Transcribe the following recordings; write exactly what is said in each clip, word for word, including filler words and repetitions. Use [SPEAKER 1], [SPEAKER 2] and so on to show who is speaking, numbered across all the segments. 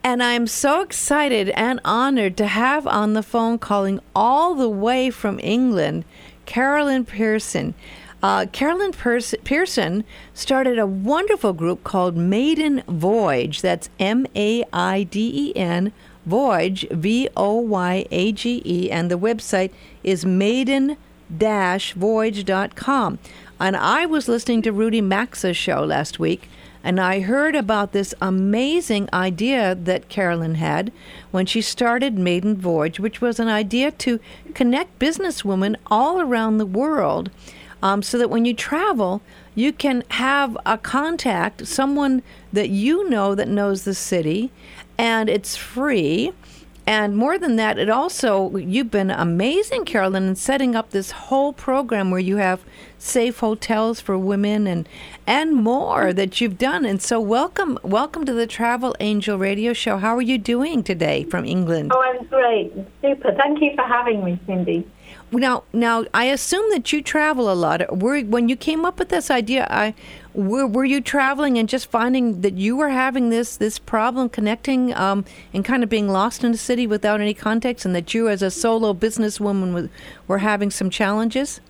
[SPEAKER 1] And I'm so excited and honored to have on the phone, calling all the way from England, Carolyn Pearson. Uh, Carolyn Pearson, Pearson started a wonderful group called Maiden Voyage. That's M A I D E N, Voyage, V O Y A G E, and the website is maiden dash voyage dot com. And I was listening to Rudy Maxa's show last week, and I heard about this amazing idea that Carolyn had when she started Maiden Voyage, which was an idea to connect businesswomen all around the world, um, so that when you travel, you can have a contact, someone that you know that knows the city, and it's free. And more than that, it also, you've been amazing, Carolyn, in setting up this whole program where you have safe hotels for women and and more that you've done. And so welcome welcome to the Travel Angel Radio Show. How are you doing today from England?
[SPEAKER 2] Oh, I'm great. Super. Thank you for having me, Cindy.
[SPEAKER 1] Now, now I assume that you travel a lot. Were, when you came up with this idea, I were, were you traveling and just finding that you were having this this problem connecting um, and kind of being lost in the city without any context, and that you as a solo businesswoman was, were having some challenges?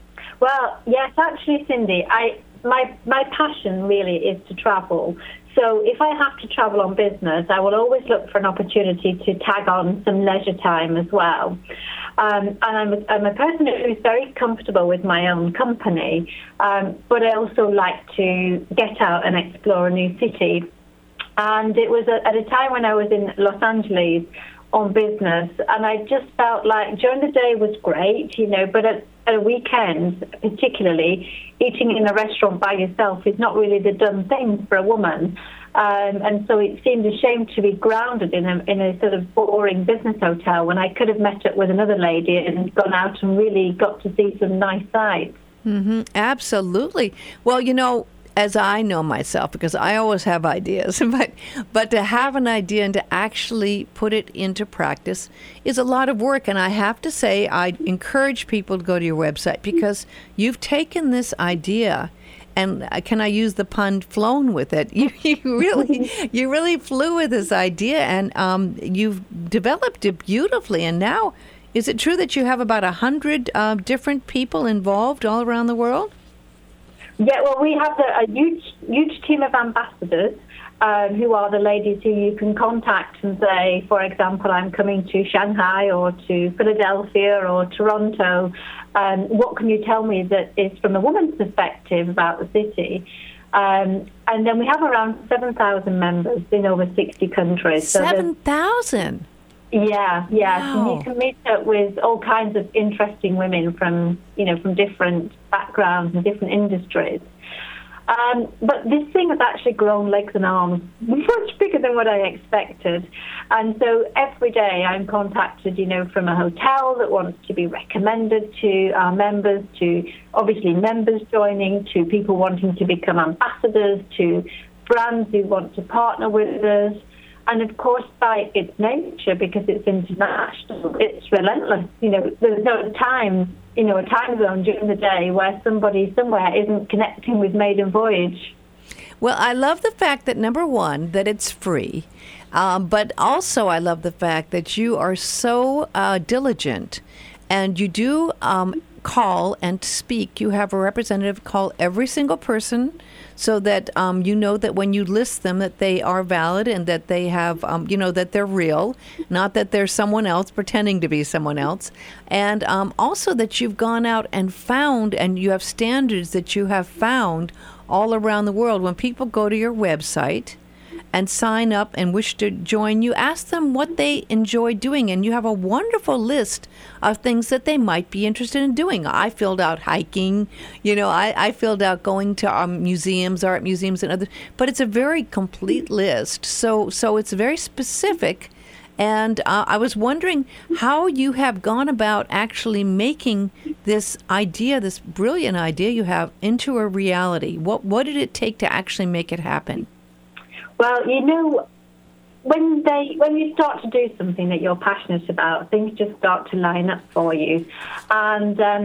[SPEAKER 2] Well, yes, actually, Cindy, I my my passion really is to travel. So if I have to travel on business, I will always look for an opportunity to tag on some leisure time as well. Um, and I'm a, I'm a person who's very comfortable with my own company, um, but I also like to get out and explore a new city. And it was a, at a time when I was in Los Angeles on business, and I just felt like during the day was great, you know, but at, at a weekend, particularly, eating in a restaurant by yourself is not really the done thing for a woman. Um, and so it seemed a shame to be grounded in a, in a sort of boring business hotel when I could have met up with another lady and gone out and really got to see some nice sights.
[SPEAKER 1] Mm-hmm. Absolutely. Well, you know, as I know myself, because I always have ideas, but but to have an idea and to actually put it into practice is a lot of work. And I have to say, I encourage people to go to your website, because you've taken this idea, and can I use the pun, flown with it? You, you really, you really flew with this idea, and um, you've developed it beautifully. And now, is it true that you have about a hundred uh, different people involved all around the world?
[SPEAKER 2] Yeah, well, we have a, a huge, huge team of ambassadors um, who are the ladies who you can contact and say, for example, I'm coming to Shanghai or to Philadelphia or Toronto. Um, what can you tell me that is from a woman's perspective about the city? Um, and then we have around seven thousand members in over sixty countries.
[SPEAKER 1] seven thousand?
[SPEAKER 2] So yeah, yeah.
[SPEAKER 1] Wow.
[SPEAKER 2] So you can meet up with all kinds of interesting women from, you know, from different backgrounds and different industries. Um, but this thing has actually grown legs and arms, much bigger than what I expected. And so every day I'm contacted, you know, from a hotel that wants to be recommended to our members, to obviously members joining, to people wanting to become ambassadors, to brands who want to partner with us. And of course, by its nature, because it's international, it's relentless. You know, there's no time, you know, a time zone during the day where somebody somewhere isn't connecting with Maiden Voyage.
[SPEAKER 1] Well, I love the fact that, number one, that it's free. Um, but also I love the fact that you are so uh, diligent, and you do um, call and speak. You have a representative call every single person, so that um, you know that when you list them, that they are valid and that they have, um, you know, that they're real, not that they're someone else pretending to be someone else. And um, also that you've gone out and found, and you have standards that you have found all around the world. When people go to your website and sign up and wish to join you, ask them what they enjoy doing, and you have a wonderful list of things that they might be interested in doing. I filled out hiking, you know, I, I filled out going to um, museums, art museums and others, but it's a very complete list, so so it's very specific. And uh, I was wondering how you have gone about actually making this idea, this brilliant idea you have, into a reality. What what did it take to actually make it happen?
[SPEAKER 2] Well, you know, when they when you start to do something that you're passionate about, things just start to line up for you. And, um,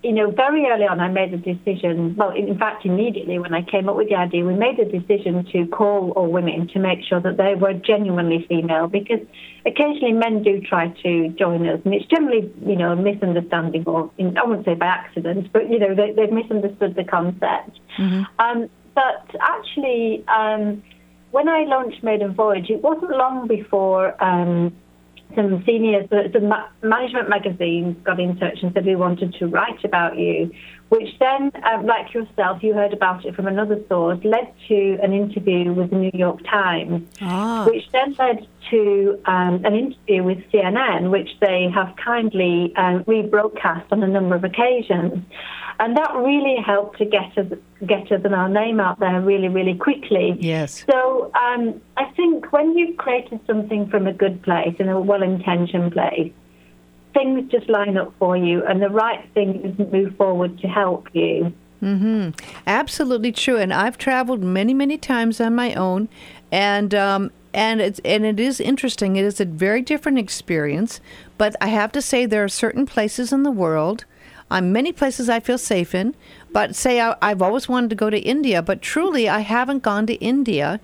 [SPEAKER 2] you know, very early on, I made a decision. Well, in fact, immediately when I came up with the idea, we made a decision to call all women to make sure that they were genuinely female, because occasionally men do try to join us, and it's generally, you know, a misunderstanding, or I wouldn't say by accident, but, you know, they, they've misunderstood the concept. Mm-hmm. Um, but actually, um, when I launched Maiden Voyage, it wasn't long before um, some seniors, the ma- management magazines got in touch and said we wanted to write about you, which then, um, like yourself, you heard about it from another source, led to an interview with the New York Times, ah. which then led to um, an interview with C N N, which they have kindly um, rebroadcast on a number of occasions. And that really helped to get us, get us and our name out there really, really quickly.
[SPEAKER 1] Yes.
[SPEAKER 2] So um, I think when you've created something from a good place, in a well-intentioned place, things just line up for you, and the right things move forward to help you.
[SPEAKER 1] Mm-hmm. Absolutely true. And I've traveled many, many times on my own, and um, and it's and it is interesting. It is a very different experience. But I have to say, there are certain places in the world. Um, many places I feel safe in, but say I, I've always wanted to go to India, but truly I haven't gone to India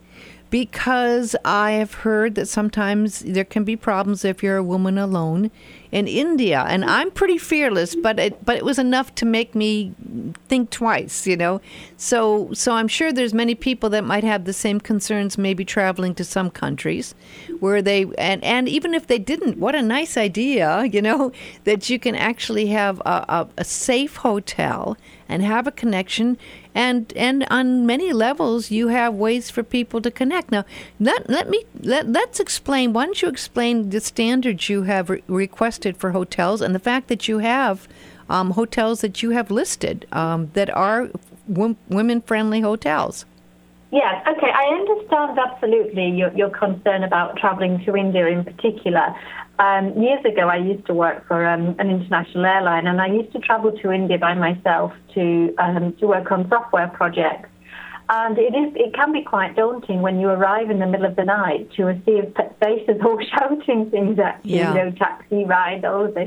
[SPEAKER 1] because I have heard that sometimes there can be problems if you're a woman alone in India. And I'm pretty fearless, but it but it was enough to make me think twice, you know. So so I'm sure there's many people that might have the same concerns, maybe traveling to some countries where they, and, and even if they didn't, what a nice idea, you know, that you can actually have a, a, a safe hotel and have a connection. And and on many levels, you have ways for people to connect. Now, let, let me let, let's explain. Why don't you explain the standards you have re- requested for hotels, and the fact that you have um, hotels that you have listed um, that are w- women-friendly hotels?
[SPEAKER 2] Yes, okay, I understand absolutely your, your concern about travelling to India in particular. Um, years ago, I used to work for um, an international airline, and I used to travel to India by myself to um, to work on software projects. And it is it can be quite daunting when you arrive in the middle of the night to a sea of faces all shouting things at you, yeah. you know, taxi ride, all of this.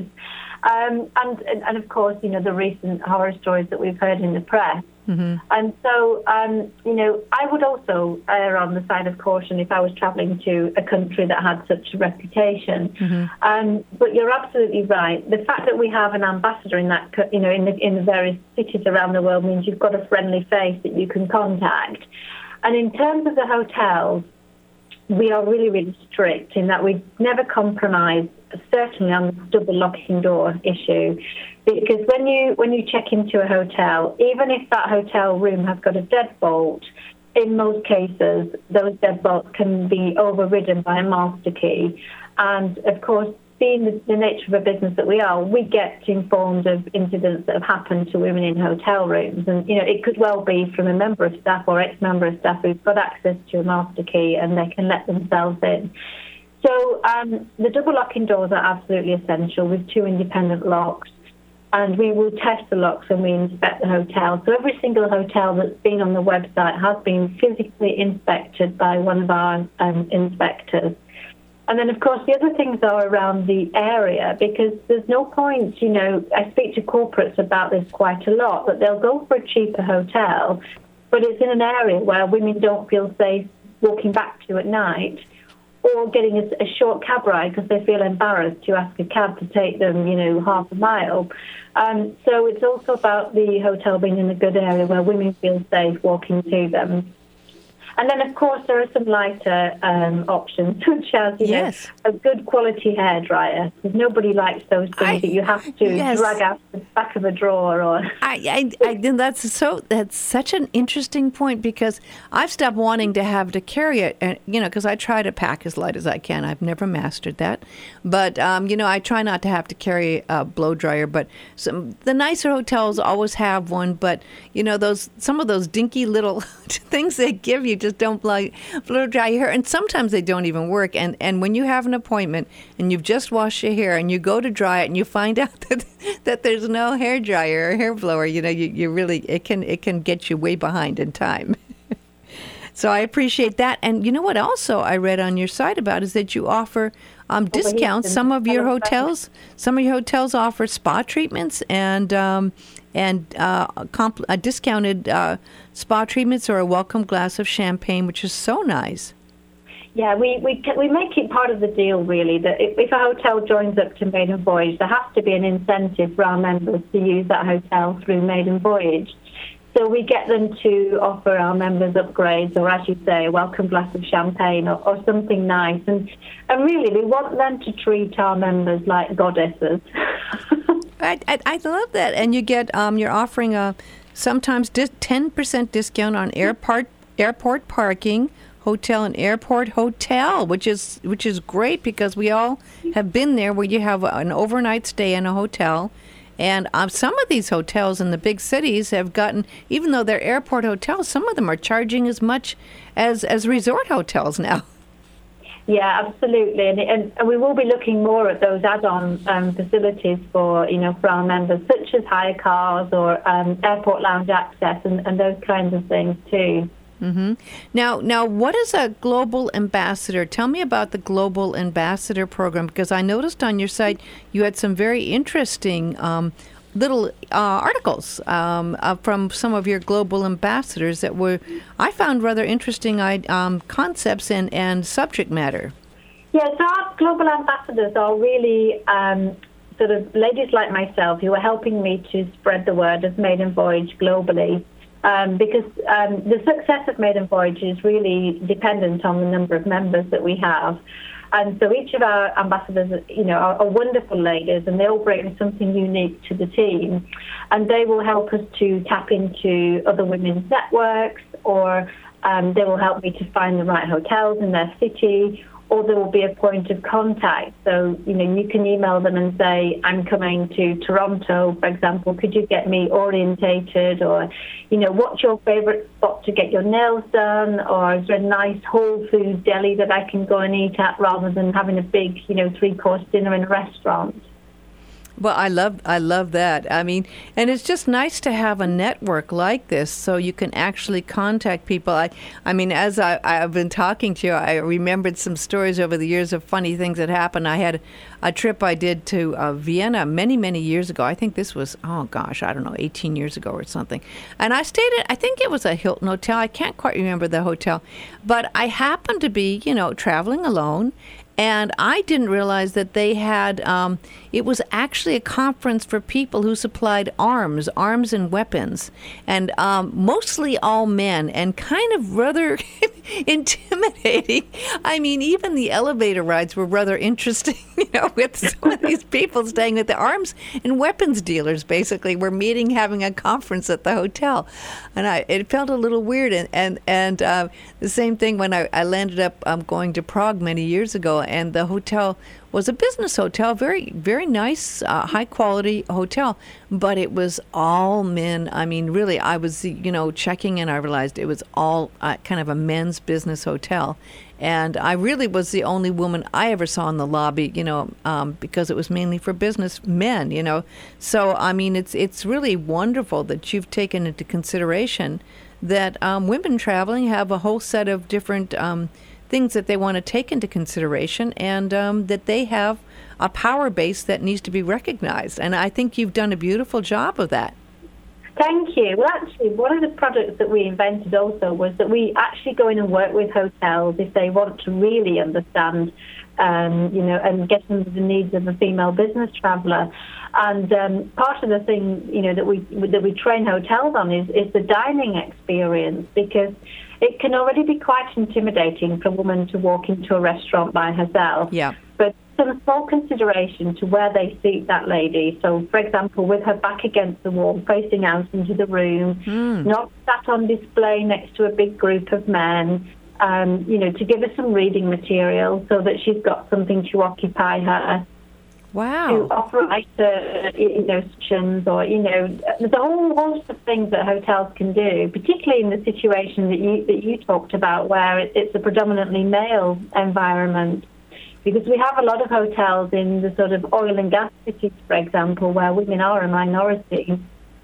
[SPEAKER 2] Um, and, and, of course, you know, the recent horror stories that we've heard in the press. Mm-hmm. And so, um, you know, I would also err on the side of caution if I was travelling to a country that had such a reputation. Mm-hmm. Um, but you're absolutely right. The fact that we have an ambassador in that, you know, in the, in the various cities around the world means you've got a friendly face that you can contact. And in terms of the hotels, we are really, really strict in that we never compromise, certainly on the double locking door issue. Because when you when you check into a hotel, even if that hotel room has got a deadbolt, in most cases, those deadbolts can be overridden by a master key. And, of course, being the, the nature of a business that we are, we get informed of incidents that have happened to women in hotel rooms. And, you know, it could well be from a member of staff or ex-member of staff who's got access to a master key and they can let themselves in. So um, the double locking doors are absolutely essential with two independent locks. And we will test the locks when we inspect the hotel. So every single hotel that's been on the website has been physically inspected by one of our um, inspectors. And then, of course, the other things are around the area, because there's no point, you know, I speak to corporates about this quite a lot, that they'll go for a cheaper hotel, but it's in an area where women don't feel safe walking back to at night, or getting a, a short cab ride because they feel embarrassed to ask a cab to take them, you know, half a mile. Um, so it's also about the hotel being in a good area where women feel safe walking to them. And then, of course, there are some lighter um, options, such as, you
[SPEAKER 1] yes.
[SPEAKER 2] know, a good quality hairdryer. Because nobody likes those things I, that you have to
[SPEAKER 1] yes.
[SPEAKER 2] drag out the back of a drawer. Or
[SPEAKER 1] I, I, I, that's so. That's such an interesting point, because I've stopped wanting to have to carry it, and you know, because I try to pack as light as I can. I've never mastered that, but um, you know, I try not to have to carry a blow dryer. But some the nicer hotels always have one. But you know, those some of those dinky little things they give you just don't blow, blow dry your hair, and sometimes they don't even work. And and when you have an appointment and you've just washed your hair and you go to dry it and you find out that that there's no hair dryer or hair blower, you know, you, you really it can it can get you way behind in time. So I appreciate that. And you know what also I read on your site about is that you offer um, discounts. Some of your hotels, some of your hotels offer spa treatments and um, and uh, comp- uh, discounted uh, spa treatments or a welcome glass of champagne, which is so nice.
[SPEAKER 2] Yeah, we, we we make it part of the deal, really, that if, if a hotel joins up to Maiden Voyage, there has to be an incentive for our members to use that hotel through Maiden Voyage. So we get them to offer our members upgrades, or as you say, a welcome glass of champagne or, or something nice. And, and really, we want them to treat our members like goddesses.
[SPEAKER 1] I, I, I love that. And you get, um, you're offering a sometimes dis- ten percent discount on airport airport parking, hotel and airport hotel, which is which is great because we all have been there where you have an overnight stay in a hotel. And um, some of these hotels in the big cities have gotten, even though they're airport hotels, some of them are charging as much as, as resort hotels now.
[SPEAKER 2] Yeah, absolutely. And, and, and we will be looking more at those add-on um, facilities for, you know, for our members, such as hire cars or um, airport lounge access and, and those kinds of things too.
[SPEAKER 1] Mm-hmm. Now, now, what is a global ambassador? Tell me about the global ambassador program, because I noticed on your site you had some very interesting um, little uh, articles um, uh, from some of your global ambassadors that were, I found, rather interesting um, concepts and, and subject matter.
[SPEAKER 2] Yeah, so our global ambassadors are really um, sort of ladies like myself who are helping me to spread the word of Maiden Voyage globally. Um, because um, the success of Maiden Voyage is really dependent on the number of members that we have. And so each of our ambassadors, you know, are, are wonderful ladies, and they all bring something unique to the team. And they will help us to tap into other women's networks, or um, they will help me to find the right hotels in their city, or there will be a point of contact. So, you know, you can email them and say, I'm coming to Toronto, for example, could you get me orientated? Or, you know, what's your favorite spot to get your nails done? Or is there a nice Whole Foods deli that I can go and eat at rather than having a big, you know, three-course dinner in a restaurant?
[SPEAKER 1] Well, I love I love that. I mean, and it's just nice to have a network like this so you can actually contact people. I, I mean, as I, I've been talking to you, I remembered some stories over the years of funny things that happened. I had a trip I did to uh, Vienna many, many years ago. I think this was, oh gosh, I don't know, eighteen years ago or something. And I stayed at, I think it was a Hilton hotel. I can't quite remember the hotel. But I happened to be, you know, traveling alone. And I didn't realize that they had, um, it was actually a conference for people who supplied arms, arms and weapons, and um, mostly all men, and kind of rather intimidating. I mean, even the elevator rides were rather interesting, you know, with some of these people staying with the arms and weapons dealers, basically, were meeting, having a conference at the hotel. And I, it felt a little weird. And, and, and uh, the same thing when I, I landed up um, going to Prague many years ago, and the hotel was a business hotel, very, very nice, uh, high-quality hotel, but it was all men. I mean, really, I was, you know, checking in, I realized it was all uh, kind of a men's business hotel, and I really was the only woman I ever saw in the lobby, you know, um, because it was mainly for business men, you know. So, I mean, it's it's really wonderful that you've taken into consideration that um, women traveling have a whole set of different um things that they want to take into consideration, and um, that they have a power base that needs to be recognized. And I think you've done a beautiful job of that.
[SPEAKER 2] Thank you. Well, actually, one of the products that we invented also was that we actually go in and work with hotels if they want to really understand, um, you know, and get into the needs of a female business traveller. And um, part of the thing, you know, that we that we train hotels on is, is the dining experience, because it can already be quite intimidating for a woman to walk into a restaurant by herself.
[SPEAKER 1] Yeah.
[SPEAKER 2] But some small consideration to where they seat that lady. So, for example, with her back against the wall, facing out into the room, mm. not sat on display next to a big group of men, um, you know, to give her some reading material so that she's got something to occupy her.
[SPEAKER 1] Wow.
[SPEAKER 2] To offer lighter, you know, sessions, or, you know, there's a whole host of things that hotels can do, particularly in the situation that you that you talked about, where it, it's a predominantly male environment. Because we have a lot of hotels in the sort of oil and gas cities, for example, where women are a minority.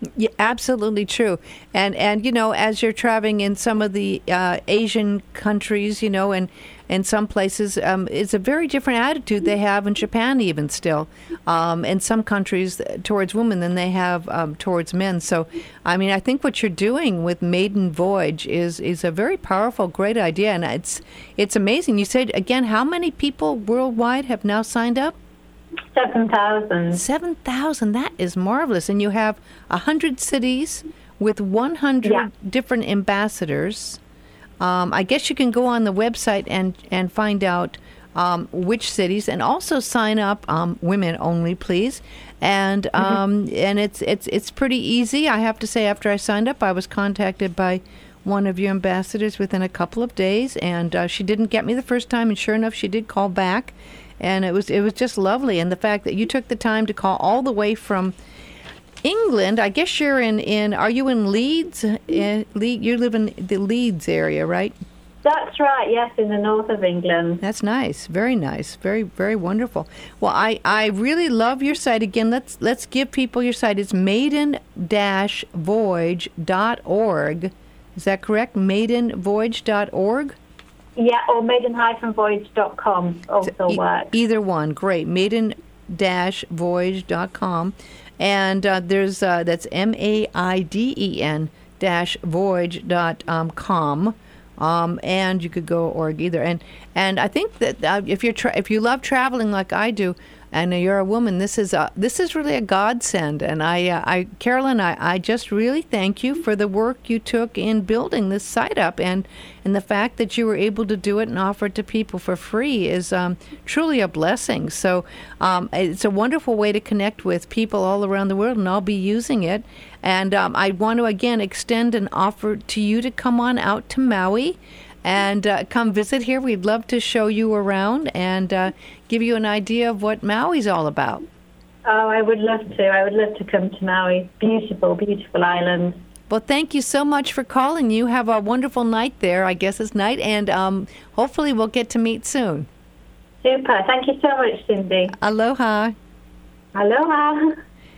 [SPEAKER 1] Yeah, absolutely true. And and you know, as you're traveling in some of the uh, Asian countries, you know, and in some places, um, it's a very different attitude they have in Japan, even still, um, in some countries towards women than they have um, towards men. So, I mean, I think what you're doing with Maiden Voyage is is a very powerful, great idea, and it's it's amazing. You said again, how many people worldwide have now signed up?
[SPEAKER 2] Seven thousand.
[SPEAKER 1] Seven thousand. That is marvelous. And you have a hundred cities with one hundred
[SPEAKER 2] Yeah.
[SPEAKER 1] different ambassadors. Um, I guess you can go on the website and and find out um, which cities, and also sign up. Um, women only, please. And um, and it's it's it's pretty easy. I have to say, after I signed up, I was contacted by one of your ambassadors within a couple of days, and uh, she didn't get me the first time, and sure enough, she did call back. And it was it was just lovely, and the fact that you took the time to call all the way from England. I guess you're in, in are you in Leeds? Uh, Le- you live in the Leeds area, right?
[SPEAKER 2] That's right, yes, in the north of England.
[SPEAKER 1] That's nice, very nice, very very wonderful. Well, I, I really love your site. Again, let's let's give people your site. It's maiden dash voyage dot org. Is that correct? maiden voyage dot org?
[SPEAKER 2] Yeah, or maiden voyage dot com also
[SPEAKER 1] E-
[SPEAKER 2] works.
[SPEAKER 1] Either one, great. maiden dash voyage dot com, and uh, there's uh, that's M A I D E N dash voyage dot com, um, and you could go org either. And and I think that uh, if you're tra- if you love traveling like I do, and you're a woman, this is a, this is really a godsend. And I, uh, I Carolyn, I, I just really thank you for the work you took in building this site up, and and the fact that you were able to do it and offer it to people for free is um, truly a blessing. So um, it's a wonderful way to connect with people all around the world, and I'll be using it. And um, I want to again extend an offer to you to come on out to Maui and uh, come visit here. We'd love to show you around and uh, give you an idea of what Maui's all about.
[SPEAKER 2] Oh, I would love to. I would love to come to Maui. Beautiful, beautiful island.
[SPEAKER 1] Well, thank you so much for calling. You have a wonderful night there. I guess it's night, and um, hopefully we'll get to meet soon.
[SPEAKER 2] Super. Thank you so much, Cindy.
[SPEAKER 1] Aloha.
[SPEAKER 2] Aloha.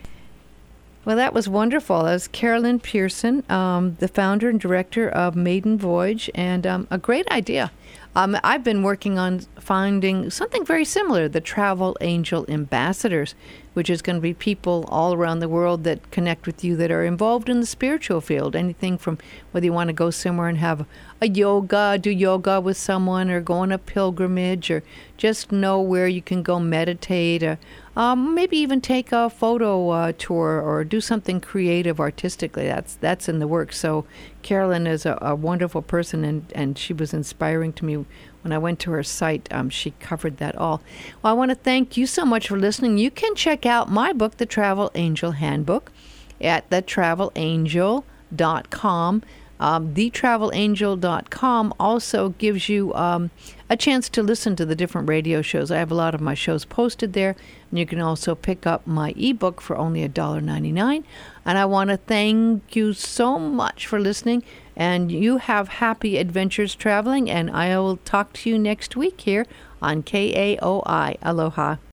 [SPEAKER 1] Well, that was wonderful. That was Carolyn Pearson, um, the founder and director of Maiden Voyage, and um, a great idea. Um, I've been working on finding something very similar, the Travel Angel Ambassadors, which is going to be people all around the world that connect with you that are involved in the spiritual field. Anything from whether you want to go somewhere and have a yoga, do yoga with someone, or go on a pilgrimage, or just know where you can go meditate, or um, maybe even take a photo uh, tour or do something creative artistically. That's that's in the works. So Carolyn is a, a wonderful person, and, and she was inspiring to me. When I went to her site, um, she covered that all. Well, I want to thank you so much for listening. You can check out my book, The Travel Angel Handbook, at the travel angel dot com. Um, the travel angel dot com also gives you um, a chance to listen to the different radio shows. I have a lot of my shows posted there, and you can also pick up my ebook for only one dollar ninety-nine. And I want to thank you so much for listening, and you have happy adventures traveling, and I will talk to you next week here on K A O I. Aloha.